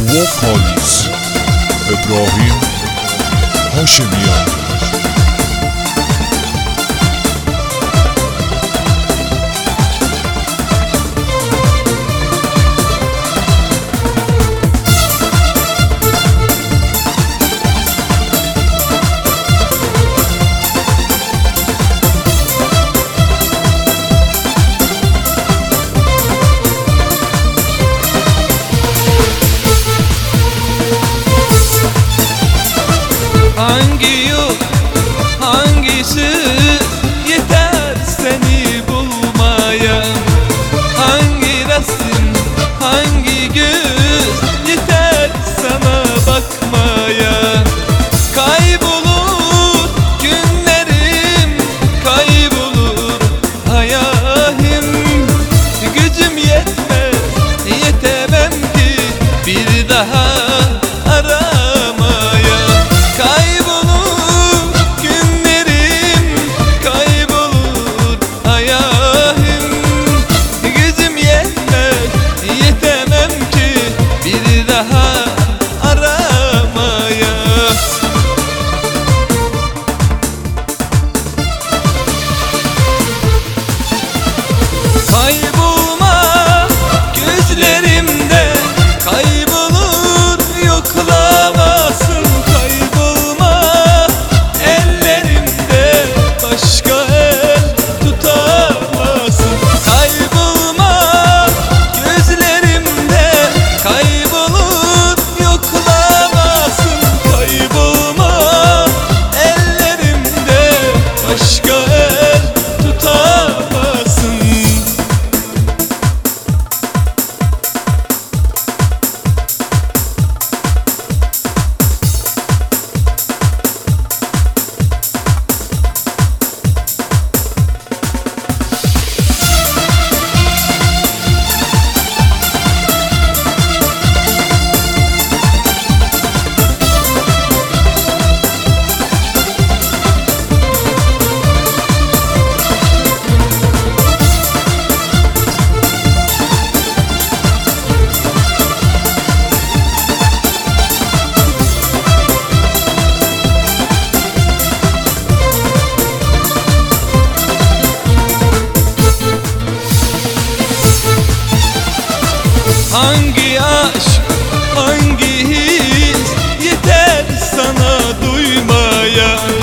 Vocalist İbrahim Haşimiyan. Hangi yol, hangisi yeter seni bulmaya? Hangi resim, hangi göz yeter sana bakmaya? Kaybolur günlerim, kaybolur hayalim. Gücüm yetmez, yetemem ki bir daha aramaya. Kaybolur günlerim, kaybolur hayalim. Gücüm yetmez, yetemem ki bir daha aramaya. Kaybolma gözlerimde, kaybolur yoklamasın. Kaybolma ellerimde, başka el tutamazsın. Kaybolma gözlerimde, kaybolur yoklamasın. Kaybolma ellerimde, başka el tutamazsın. Hangi aşk, hangi his yeter sana duymaya?